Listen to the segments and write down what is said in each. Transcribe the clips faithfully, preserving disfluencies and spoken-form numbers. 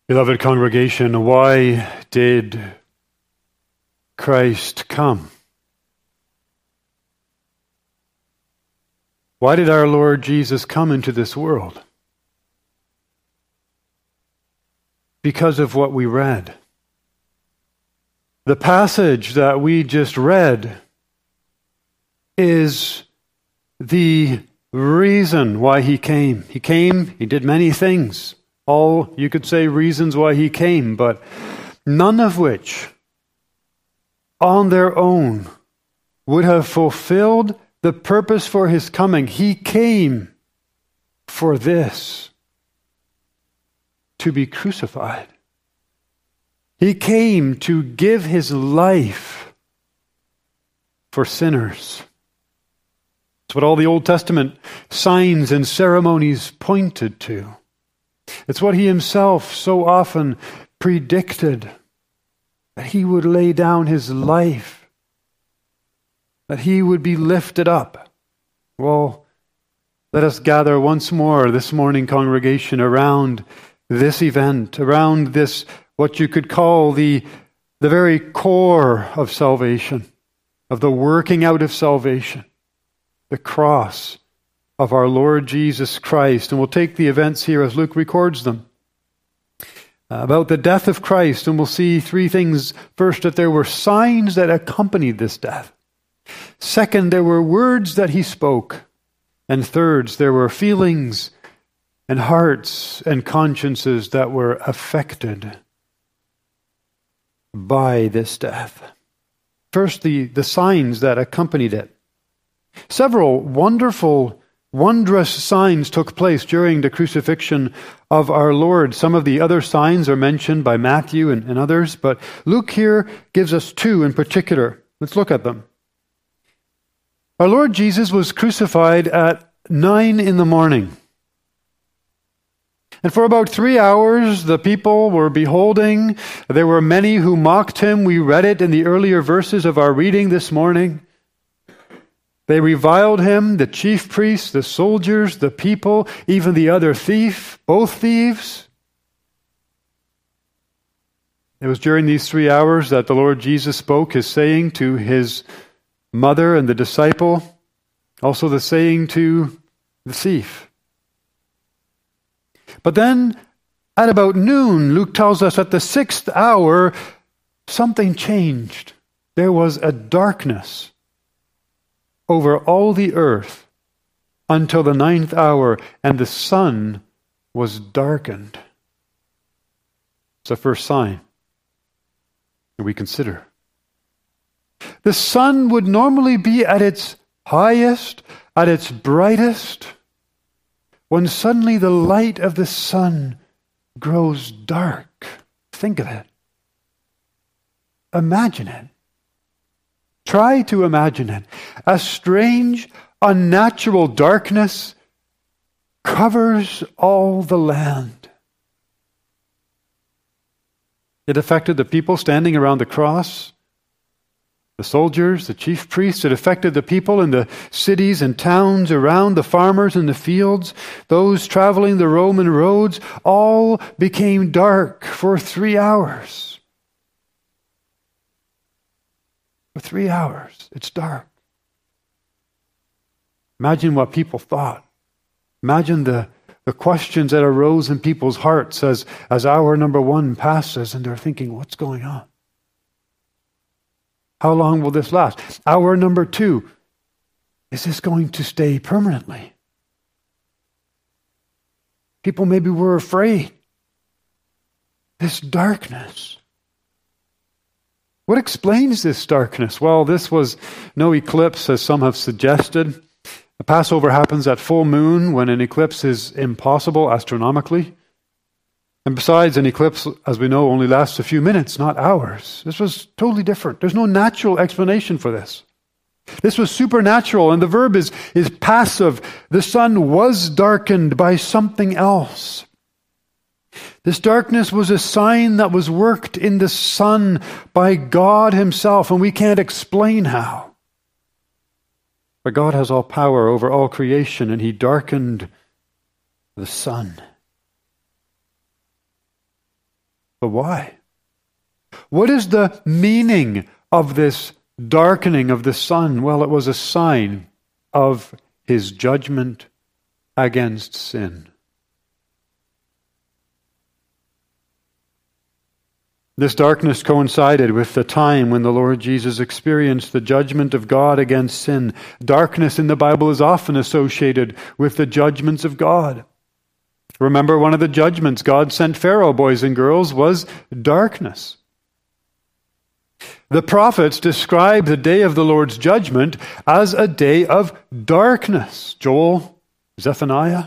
Beloved congregation, why did Christ come? Why did our Lord Jesus come into this world? Because of what we read. The passage that we just read is the reason why he came. He came, he did many things. All, you could say, reasons why he came, but none of which on their own would have fulfilled the purpose for his coming. He came for this, to be crucified. He came to give his life for sinners. It's what all the Old Testament signs and ceremonies pointed to. It's what he himself so often predicted, that he would lay down his life, that he would be lifted up. Well, let us gather once more this morning, congregation, around this event, around this, what you could call the, the very core of salvation, of the working out of salvation, the cross of our Lord Jesus Christ. And we'll take the events here as Luke records them. Uh, about the death of Christ, and we'll see three things. First, that there were signs that accompanied this death. Second, there were words that he spoke. And third, there were feelings and hearts and consciences that were affected by this death. First, the, the signs that accompanied it. Several wonderful, wondrous signs took place during the crucifixion of our Lord. Some of the other signs are mentioned by Matthew and, and others, but Luke here gives us two in particular. Let's look at them. Our Lord Jesus was crucified at nine in the morning. And for about three hours, the people were beholding. There were many who mocked him. We read it in the earlier verses of our reading this morning. They reviled him, the chief priests, the soldiers, the people, even the other thief, both thieves. It was during these three hours that the Lord Jesus spoke his saying to his mother and the disciple, also the saying to the thief. But then, at about noon, Luke tells us at the sixth hour, something changed. There was a darkness over all the earth until the ninth hour, and the sun was darkened. It's the first sign that we consider. The sun would normally be at its highest, at its brightest, when suddenly the light of the sun grows dark. Think of it. Imagine it. Try to imagine it. A strange, unnatural darkness covers all the land. It affected the people standing around the cross, the soldiers, the chief priests. It affected the people in the cities and towns around, the farmers in the fields, those traveling the Roman roads. All became dark for three hours. For three hours, it's dark. Imagine what people thought. Imagine the, the questions that arose in people's hearts as, as hour number one passes, and they're thinking, what's going on? How long will this last? Hour number two, is this going to stay permanently? People maybe were afraid. This darkness. What explains this darkness? Well, this was no eclipse, as some have suggested. The Passover happens at full moon, when an eclipse is impossible astronomically. And besides, an eclipse, as we know, only lasts a few minutes, not hours. This was totally different. There's no natural explanation for this. This was supernatural, and the verb is, is passive. The sun was darkened by something else. This darkness was a sign that was worked in the sun by God himself, and we can't explain how. But God has all power over all creation, and he darkened the sun. But why? What is the meaning of this darkening of the sun? Well, it was a sign of his judgment against sin. This darkness coincided with the time when the Lord Jesus experienced the judgment of God against sin. Darkness in the Bible is often associated with the judgments of God. Remember, one of the judgments God sent Pharaoh, boys and girls, was darkness. The prophets describe the day of the Lord's judgment as a day of darkness. Joel, Zephaniah.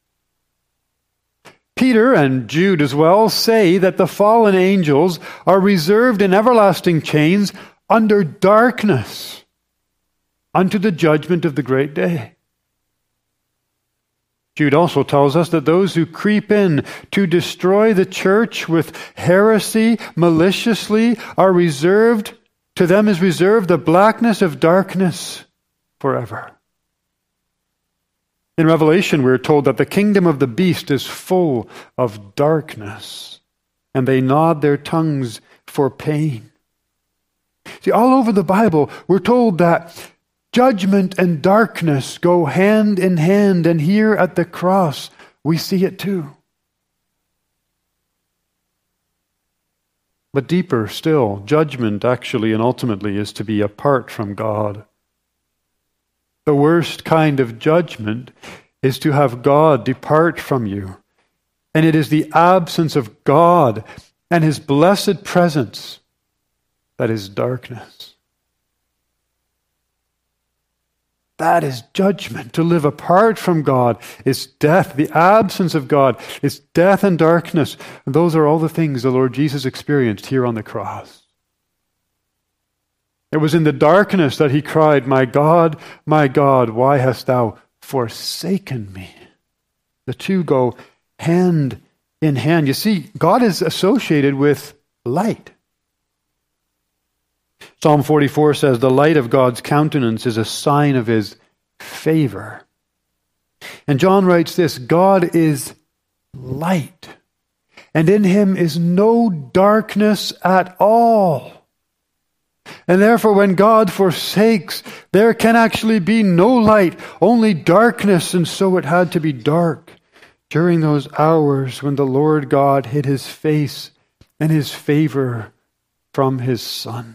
Peter and Jude as well say that the fallen angels are reserved in everlasting chains under darkness unto the judgment of the great day. Jude also tells us that those who creep in to destroy the church with heresy maliciously are reserved, to them is reserved the blackness of darkness forever. In Revelation, we're told that the kingdom of the beast is full of darkness, and they gnawed their tongues for pain. See, all over the Bible, we're told that judgment and darkness go hand in hand, and here at the cross, we see it too. But deeper still, judgment actually and ultimately is to be apart from God. The worst kind of judgment is to have God depart from you. And it is the absence of God and His blessed presence that is darkness. That is judgment. To live apart from God is death. The absence of God is death and darkness. And those are all the things the Lord Jesus experienced here on the cross. It was in the darkness that he cried, "My God, my God, why hast thou forsaken me?" The two go hand in hand. You see, God is associated with light. Psalm forty-four says, "The light of God's countenance is a sign of His favor." And John writes this, "God is light, and in Him is no darkness at all." And therefore, when God forsakes, there can actually be no light, only darkness, and so it had to be dark during those hours when the Lord God hid His face and His favor from His Son.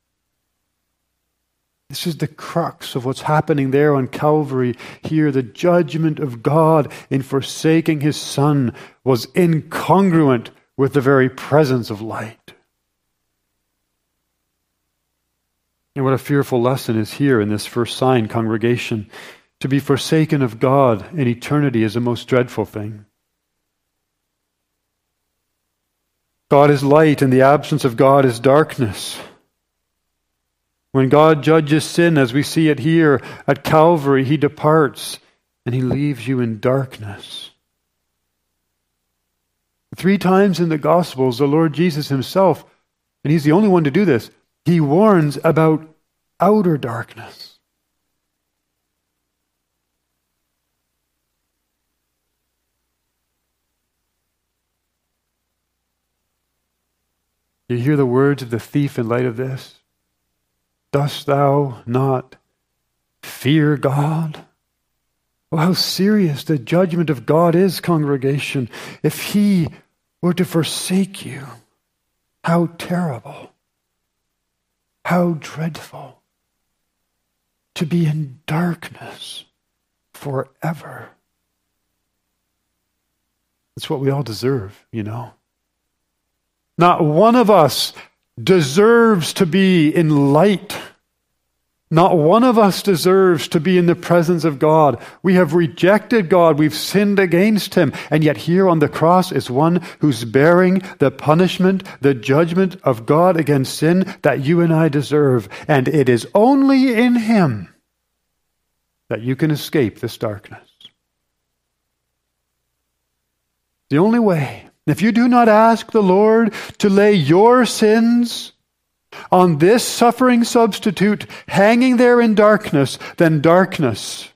This is the crux of what's happening there on Calvary. Here, the judgment of God in forsaking His Son was incongruent with the very presence of light. And what a fearful lesson is here in this first sign, congregation. To be forsaken of God in eternity is a most dreadful thing. God is light, and the absence of God is darkness. When God judges sin, as we see it here at Calvary, He departs and He leaves you in darkness. Three times in the Gospels, the Lord Jesus Himself, and He's the only one to do this, He warns about outer darkness. You hear the words of the thief in light of this? "Dost thou not fear God?" Oh, how serious the judgment of God is, congregation. If He were to forsake you, how terrible. How dreadful to be in darkness forever. It's what we all deserve, you know. Not one of us deserves to be in light. Not one of us deserves to be in the presence of God. We have rejected God. We've sinned against Him. And yet here on the cross is one who's bearing the punishment, the judgment of God against sin that you and I deserve. And it is only in Him that you can escape this darkness. The only way. If you do not ask the Lord to lay your sins on this suffering substitute hanging there in darkness, then darkness,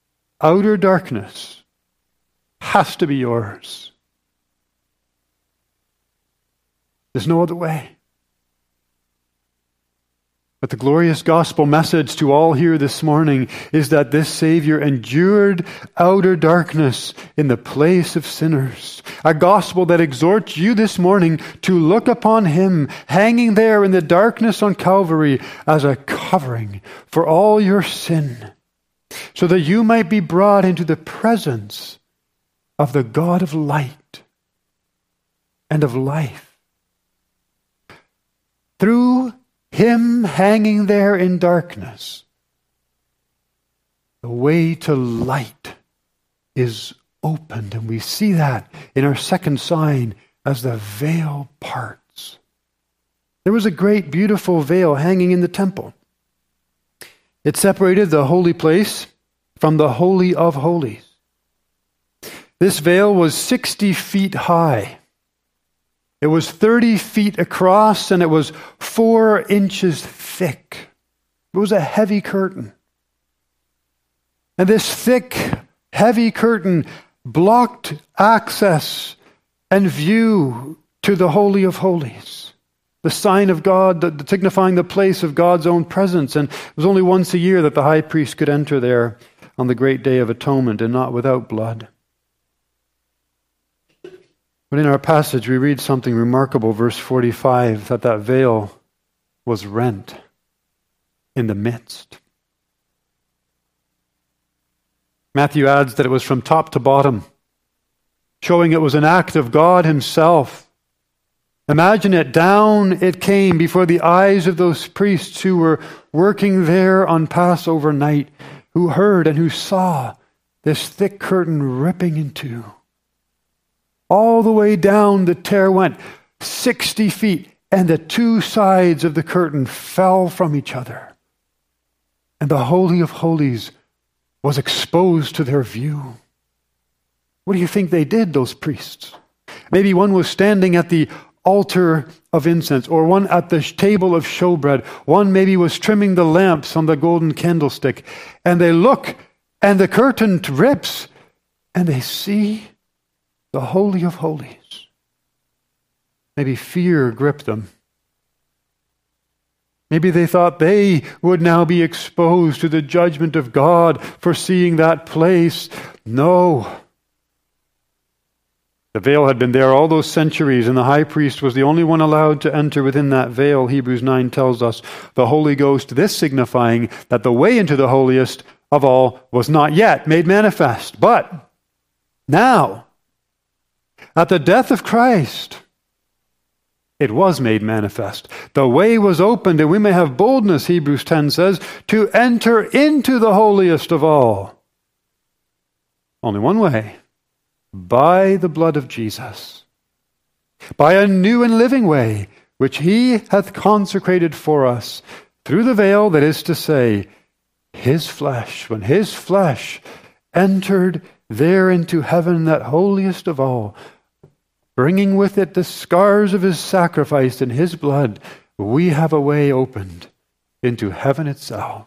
outer darkness, has to be yours. There's no other way. But the glorious gospel message to all here this morning is that this Savior endured outer darkness in the place of sinners. A gospel that exhorts you this morning to look upon Him hanging there in the darkness on Calvary as a covering for all your sin, so that you might be brought into the presence of the God of light and of life. Through Him hanging there in darkness, the way to light is opened. And we see that in our second sign as the veil parts. There was a great, beautiful veil hanging in the temple. It separated the holy place from the Holy of Holies. This veil was sixty feet high. It was thirty feet across, and it was four inches thick. It was a heavy curtain. And this thick, heavy curtain blocked access and view to the Holy of Holies, the sign of God, the, signifying the place of God's own presence. And it was only once a year that the high priest could enter there on the great day of atonement, and not without blood. But in our passage, we read something remarkable, verse forty-five, that that veil was rent in the midst. Matthew adds that it was from top to bottom, showing it was an act of God Himself. Imagine it, down it came before the eyes of those priests who were working there on Passover night, who heard and who saw this thick curtain ripping in two. All the way down the tear went sixty feet, and the two sides of the curtain fell from each other. And the Holy of Holies was exposed to their view. What do you think they did, those priests? Maybe one was standing at the altar of incense, or one at the table of showbread. One maybe was trimming the lamps on the golden candlestick. And they look, and the curtain rips, and they see the Holy of Holies. Maybe fear gripped them. Maybe they thought they would now be exposed to the judgment of God for seeing that place. No. The veil had been there all those centuries, and the high priest was the only one allowed to enter within that veil. Hebrews nine tells us, the Holy Ghost, this signifying that the way into the holiest of all was not yet made manifest. But now, at the death of Christ, it was made manifest. The way was opened, and we may have boldness, Hebrews ten says, to enter into the holiest of all. Only one way, by the blood of Jesus, by a new and living way, which He hath consecrated for us, through the veil, that is to say, His flesh. When His flesh entered there into heaven, that holiest of all, bringing with it the scars of His sacrifice and His blood, we have a way opened into heaven itself.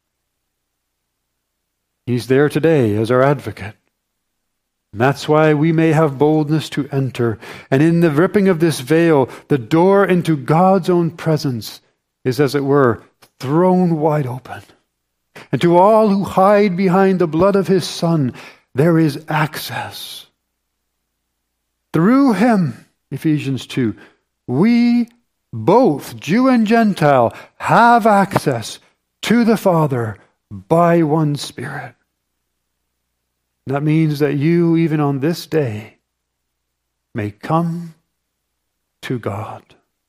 He's there today as our advocate. And that's why we may have boldness to enter. And in the ripping of this veil, the door into God's own presence is, as it were, thrown wide open. And to all who hide behind the blood of His Son, there is access. Through Him, Ephesians two, we both, Jew and Gentile, have access to the Father by one Spirit. That means that you, even on this day, may come to God.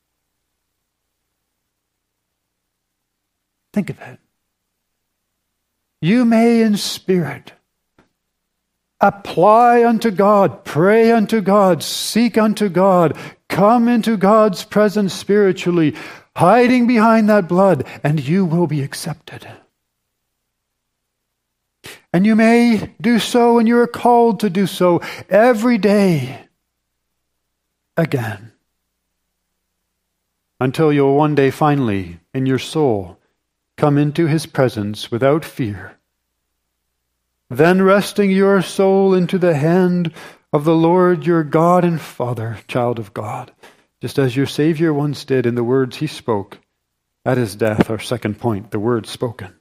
Think of it. You may in spirit apply unto God, pray unto God, seek unto God, come into God's presence spiritually, hiding behind that blood, and you will be accepted. And you may do so, and you are called to do so every day again, until you'll one day finally, in your soul, come into His presence without fear. Then resting your soul into the hand of the Lord your God and Father, child of God, just as your Savior once did in the words he spoke at his death, our second point, the words spoken.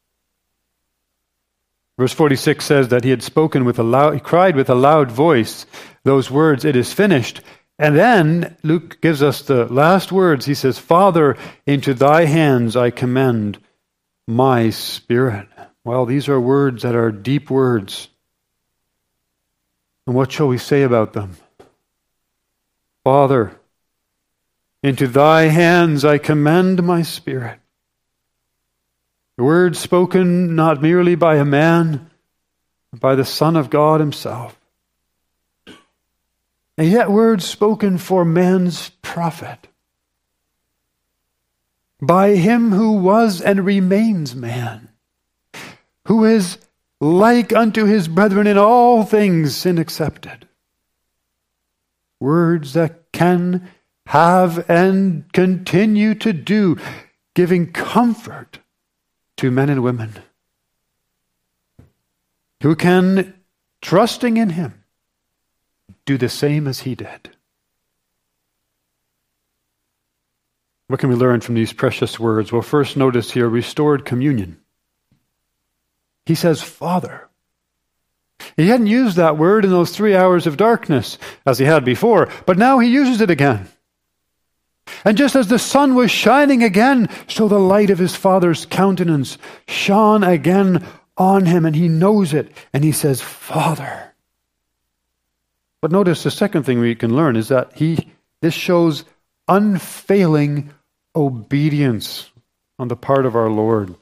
Verse forty-six says that he had spoken with a loud, he cried with a loud voice those words, "It is finished." And then Luke gives us the last words. He says, "Father, into thy hands I commend my spirit." Well, these are words that are deep words. And what shall we say about them? Father, into thy hands I commend my spirit. Words spoken not merely by a man, but by the Son of God himself. And yet words spoken for man's profit. By him who was and remains man, who is like unto his brethren in all things, sin accepted. Words that can, have, and continue to do, giving comfort to men and women who can, trusting in him, do the same as he did. What can we learn from these precious words? Well, first notice here restored communion. He says, Father. He hadn't used that word in those three hours of darkness as he had before, but now he uses it again. And just as the sun was shining again, so the light of his Father's countenance shone again on him, and he knows it, and he says, Father. But notice the second thing we can learn is that he this shows unfailing obedience on the part of our Lord.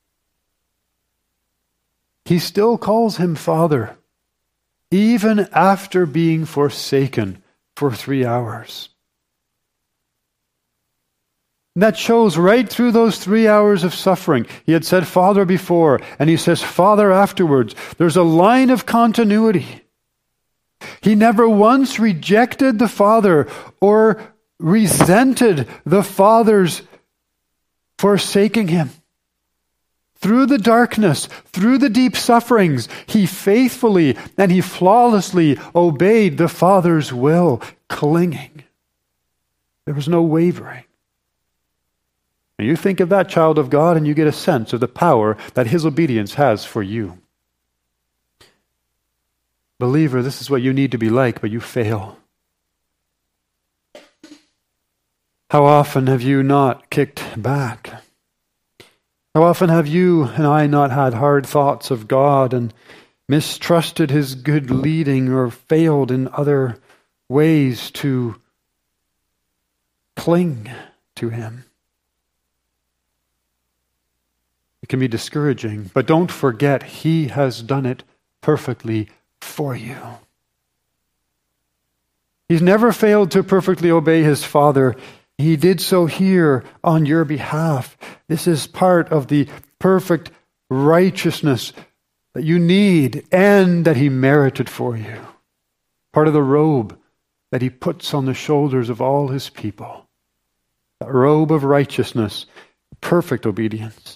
He still calls him Father, even after being forsaken for three hours. And that shows right through those three hours of suffering. He had said Father before, and he says Father afterwards. There's a line of continuity. He never once rejected the Father or resented the Father's forsaking him. Through the darkness, through the deep sufferings, he faithfully and he flawlessly obeyed the Father's will, clinging. There was no wavering. And you think of that child of God and you get a sense of the power that his obedience has for you. Believer, this is what you need to be like, but you fail. How often have you not kicked back? How often have you and I not had hard thoughts of God and mistrusted his good leading or failed in other ways to cling to him? It can be discouraging, but don't forget he has done it perfectly for you. He's never failed to perfectly obey his Father. He did so here on your behalf. This is part of the perfect righteousness that you need and that he merited for you. Part of the robe that he puts on the shoulders of all his people. That robe of righteousness, perfect obedience.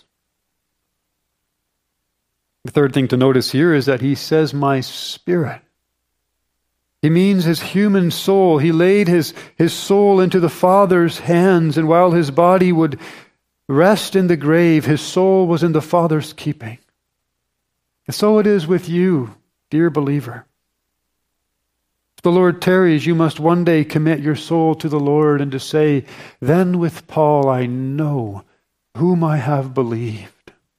The third thing to notice here is that he says, my spirit. He means his human soul. He laid his, his soul into the Father's hands, and while his body would rest in the grave, his soul was in the Father's keeping. And so it is with you, dear believer. If the Lord tarries, you must one day commit your soul to the Lord and to say, then with Paul I know whom I have believed.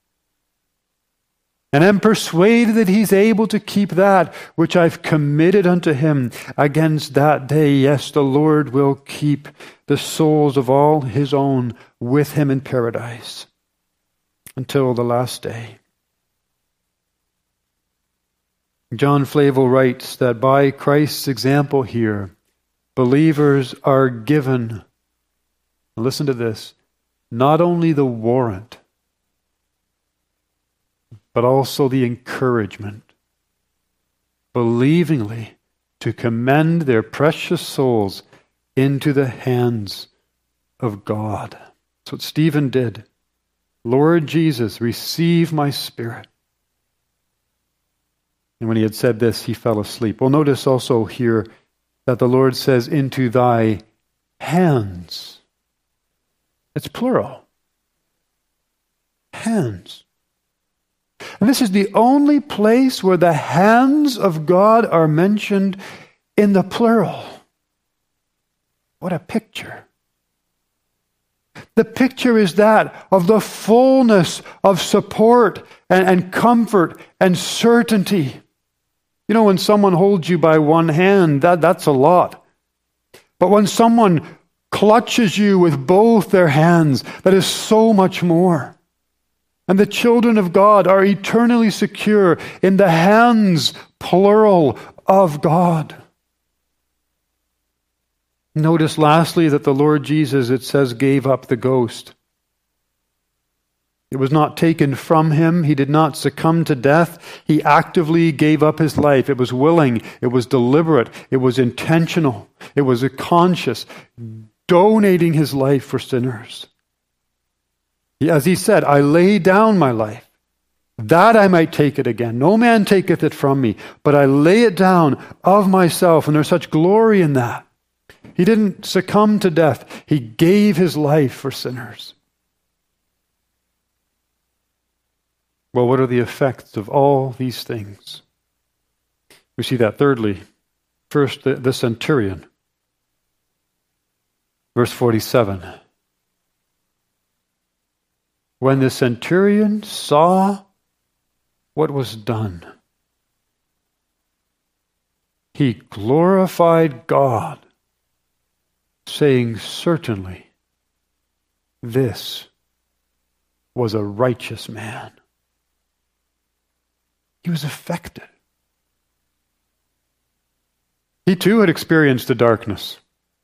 And am persuaded that he's able to keep that which I've committed unto him against that day. Yes, the Lord will keep the souls of all his own with him in paradise until the last day. John Flavel writes that by Christ's example here, believers are given, listen to this, not only the warrant, but also the encouragement, believingly, to commend their precious souls into the hands of God. That's what Stephen did. Lord Jesus, receive my spirit. And when he had said this, he fell asleep. Well, notice also here that the Lord says, into thy hands. It's plural. Hands. And this is the only place where the hands of God are mentioned in the plural. What a picture. The picture is that of the fullness of support and, and comfort and certainty. You know, when someone holds you by one hand, that, that's a lot. But when someone clutches you with both their hands, that is so much more. And the children of God are eternally secure in the hands, plural, of God. Notice lastly that the Lord Jesus, it says, gave up the ghost. It was not taken from him. He did not succumb to death. He actively gave up his life. It was willing. It was deliberate. It was intentional. It was a conscious, donating his life for sinners. As he said, I lay down my life, that I might take it again. No man taketh it from me, but I lay it down of myself. And there's such glory in that. He didn't succumb to death. He gave his life for sinners. Well, what are the effects of all these things? We see that thirdly. First, the, the centurion. Verse forty-seven. When the centurion saw what was done, he glorified God, saying, certainly, this was a righteous man. He was affected. He too had experienced the darkness.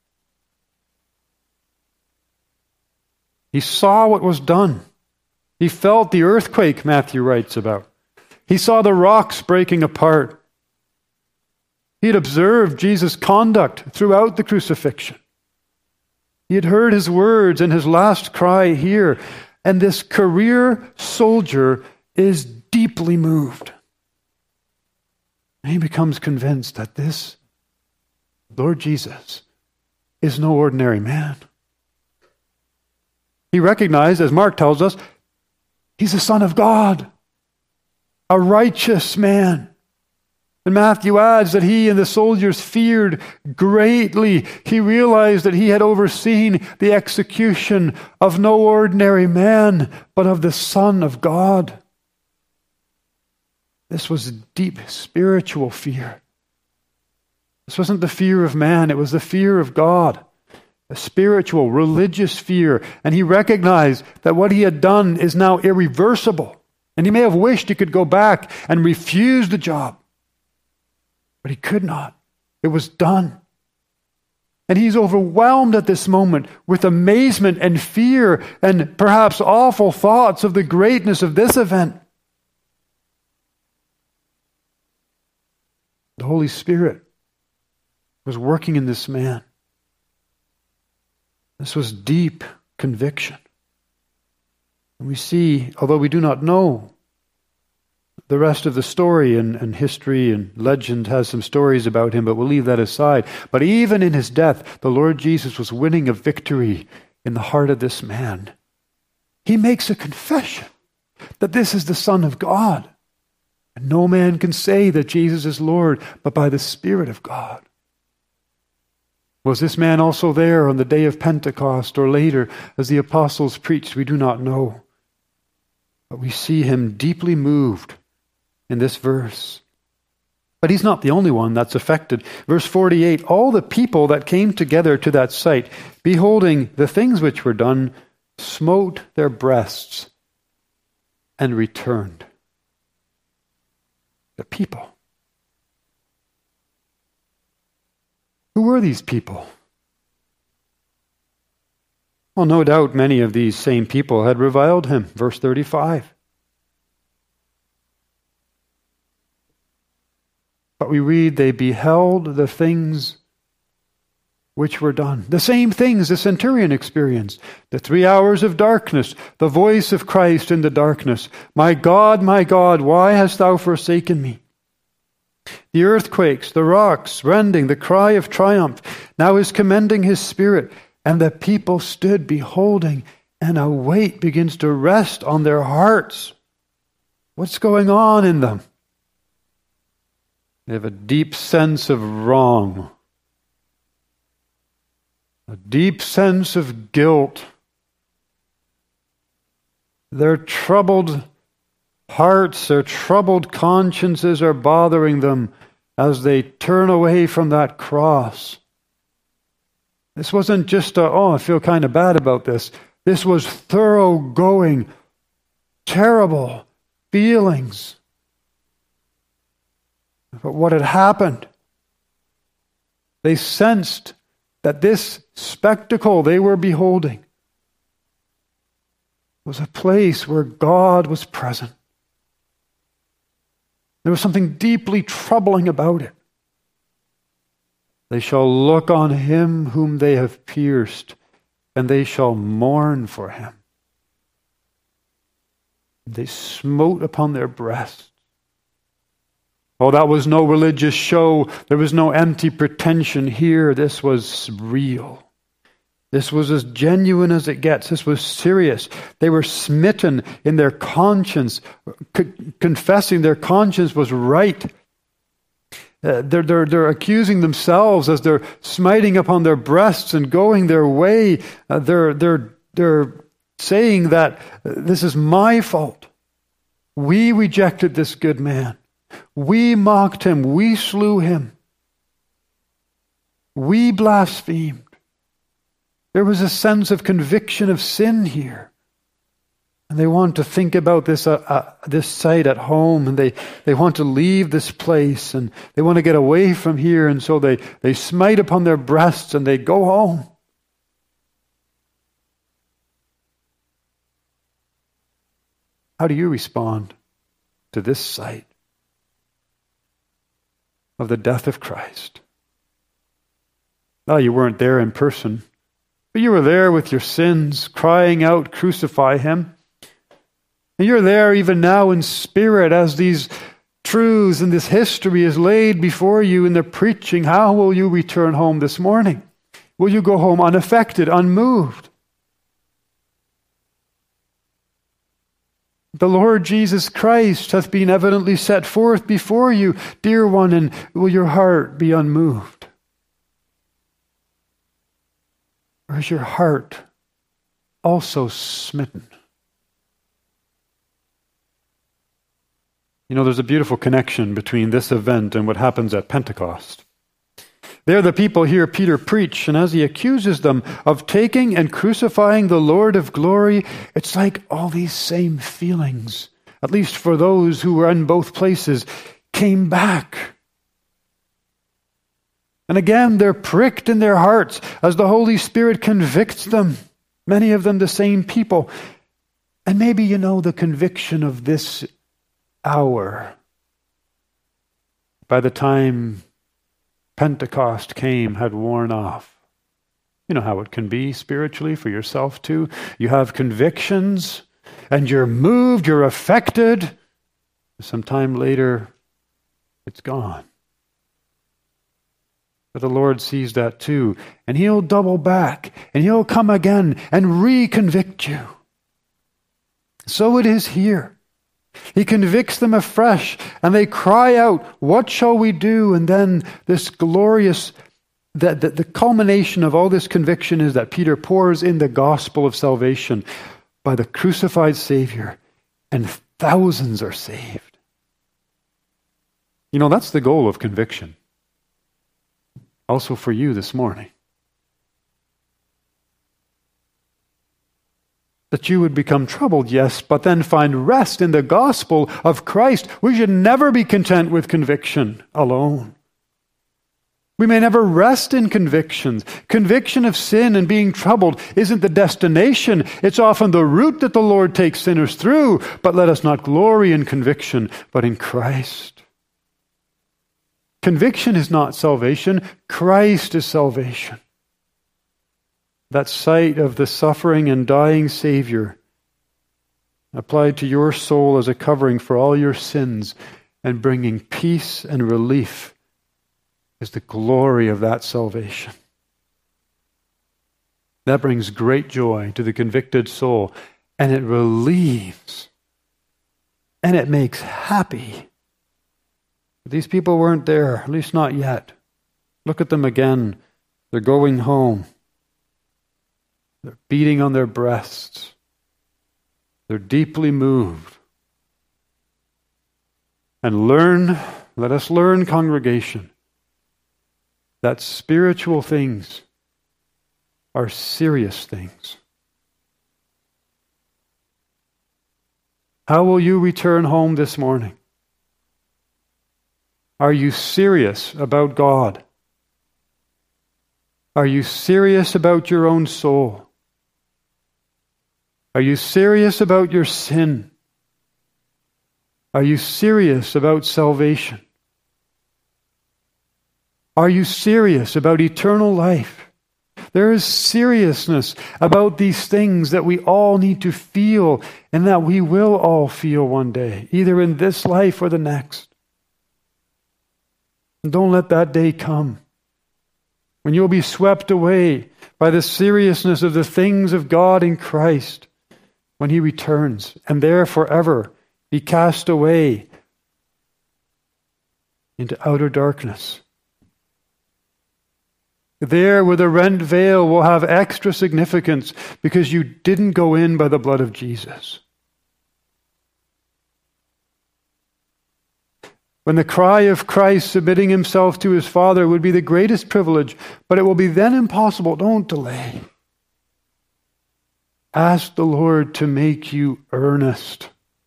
He saw what was done. He felt the earthquake Matthew writes about. He saw the rocks breaking apart. He had observed Jesus' conduct throughout the crucifixion. He had heard his words and his last cry here. And this career soldier is deeply moved. And he becomes convinced that this Lord Jesus is no ordinary man. He recognized, as Mark tells us, he's the Son of God, a righteous man. And Matthew adds that he and the soldiers feared greatly. He realized that he had overseen the execution of no ordinary man, but of the Son of God. This was deep spiritual fear. This wasn't the fear of man, it was the fear of God. A spiritual, religious fear. And he recognized that what he had done is now irreversible. And he may have wished he could go back and refuse the job. But he could not. It was done. And he's overwhelmed at this moment with amazement and fear and perhaps awful thoughts of the greatness of this event. The Holy Spirit was working in this man. This was deep conviction. And we see, although we do not know the rest of the story, and, and history and legend has some stories about him, but we'll leave that aside. But even in his death, the Lord Jesus was winning a victory in the heart of this man. He makes a confession that this is the Son of God. And no man can say that Jesus is Lord, but by the Spirit of God. Was this man also there on the day of Pentecost or later as the apostles preached? We do not know. But we see him deeply moved in this verse. But he's not the only one that's affected. Verse forty-eight, all the people that came together to that sight, beholding the things which were done, smote their breasts and returned. The people. Who were these people? Well, no doubt many of these same people had reviled him. Verse thirty-five. But we read, they beheld the things which were done. The same things the centurion experienced. The three hours of darkness, the voice of Christ in the darkness. My God, my God, why hast thou forsaken me? The earthquakes, the rocks rending, the cry of triumph now is commending his spirit. And the people stood beholding, and a weight begins to rest on their hearts. What's going on in them? They have a deep sense of wrong, a deep sense of guilt. Their troubled hearts, their troubled consciences are bothering them as they turn away from that cross. This wasn't just a, oh, I feel kind of bad about this. This was thoroughgoing, terrible feelings about what had happened. They sensed that this spectacle they were beholding was a place where God was present. There was something deeply troubling about it. They shall look on him whom they have pierced, and they shall mourn for him. They smote upon their breasts. Oh, that was no religious show. There was no empty pretension here. This was real. This was as genuine as it gets. This was serious. They were smitten in their conscience, c- confessing their conscience was right. Uh, they're, they're, they're accusing themselves as they're smiting upon their breasts and going their way. Uh, they're, they're, they're saying that uh, this is my fault. We rejected this good man. We mocked him. We slew him. We blasphemed. There was a sense of conviction of sin here. And they want to think about this uh, uh, this sight at home, and they, they want to leave this place, and they want to get away from here, and so they, they smite upon their breasts and they go home. How do you respond to this sight of the death of Christ? Oh, you weren't there in person, but you were there with your sins, crying out, "Crucify him." And you're there even now in spirit as these truths and this history is laid before you in the preaching. How will you return home this morning? Will you go home unaffected, unmoved? The Lord Jesus Christ hath been evidently set forth before you, dear one, and will your heart be unmoved? Or is your heart also smitten? You know, there's a beautiful connection between this event and what happens at Pentecost. There the people hear Peter preach, and as he accuses them of taking and crucifying the Lord of glory, it's like all these same feelings, at least for those who were in both places, came back. And again, they're pricked in their hearts as the Holy Spirit convicts them, many of them the same people. And maybe you know the conviction of this hour. By the time Pentecost came, had worn off. You know how it can be spiritually for yourself too. You have convictions and you're moved, you're affected. Some time later, it's gone. But the Lord sees that too, and he'll double back and he'll come again and re-convict you. So it is here. He convicts them afresh, and they cry out, "What shall we do?" And then this glorious, the, the, the culmination of all this conviction is that Peter pours in the gospel of salvation by the crucified Savior, and thousands are saved. You know, that's the goal of conviction. Also for you this morning. That you would become troubled, yes, but then find rest in the gospel of Christ. We should never be content with conviction alone. We may never rest in convictions. Conviction of sin and being troubled isn't the destination. It's often the route that the Lord takes sinners through. But let us not glory in conviction, but in Christ. Conviction is not salvation. Christ is salvation. That sight of the suffering and dying Savior applied to your soul as a covering for all your sins and bringing peace and relief is the glory of that salvation. That brings great joy to the convicted soul, and it relieves, and it makes happy. These people weren't there, at least not yet. Look at them again. They're going home. They're beating on their breasts. They're deeply moved. And learn, let us learn, congregation, that spiritual things are serious things. How will you return home this morning? Are you serious about God? Are you serious about your own soul? Are you serious about your sin? Are you serious about salvation? Are you serious about eternal life? There is seriousness about these things that we all need to feel and that we will all feel one day, either in this life or the next. And don't let that day come when you'll be swept away by the seriousness of the things of God in Christ when He returns, and there forever be cast away into outer darkness. There where the rent veil will have extra significance because you didn't go in by the blood of Jesus. When the cry of Christ submitting Himself to His Father would be the greatest privilege, but it will be then impossible. Don't delay. Ask the Lord to make you earnest.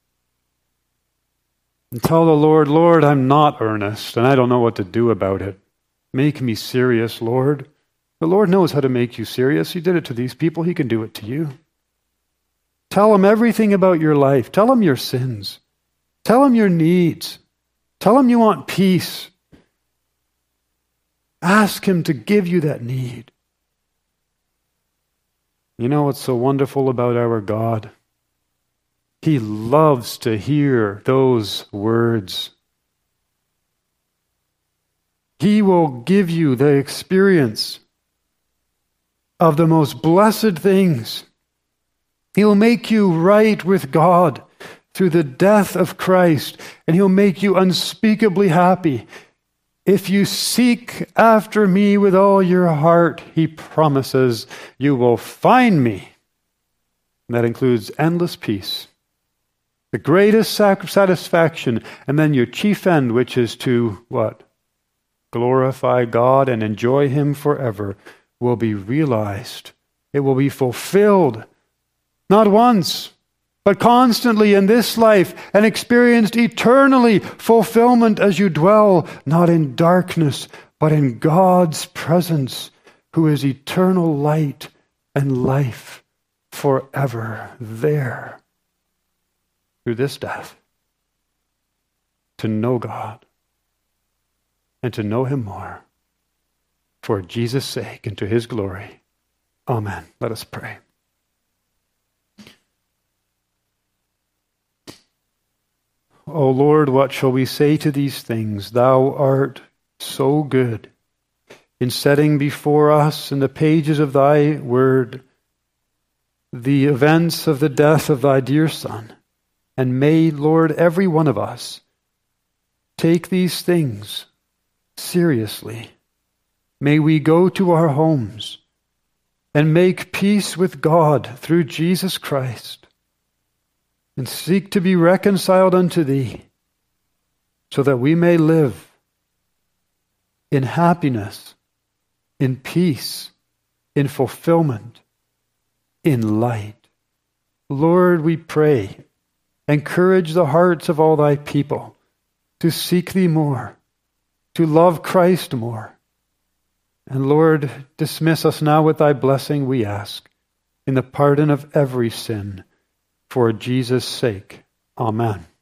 And tell the Lord, Lord, I'm not earnest, and I don't know what to do about it. Make me serious, Lord. The Lord knows how to make you serious. He did it to these people. He can do it to you. Tell Him everything about your life. Tell Him your sins. Tell Him your needs. Tell Him you want peace. Ask Him to give you that need. You know what's so wonderful about our God? He loves to hear those words. He will give you the experience of the most blessed things. He will make you right with God through the death of Christ, and He'll make you unspeakably happy. If you seek after me with all your heart, He promises, you will find me. And that includes endless peace, the greatest satisfaction, and then your chief end, which is to what? Glorify God and enjoy Him forever, will be realized. It will be fulfilled, not once, but constantly in this life, and experienced eternally fulfillment as you dwell, not in darkness, but in God's presence, who is eternal light and life forever there. Through this death, to know God and to know Him more, for Jesus' sake and to His glory. Amen. Let us pray. O Lord, what shall we say to these things? Thou art so good in setting before us in the pages of Thy word the events of the death of Thy dear Son. And may, Lord, every one of us take these things seriously. May we go to our homes and make peace with God through Jesus Christ, and seek to be reconciled unto Thee, so that we may live in happiness, in peace, in fulfillment, in light. Lord, we pray, encourage the hearts of all Thy people to seek Thee more, to love Christ more. And Lord, dismiss us now with Thy blessing, we ask, in the pardon of every sin, for Jesus' sake. Amen.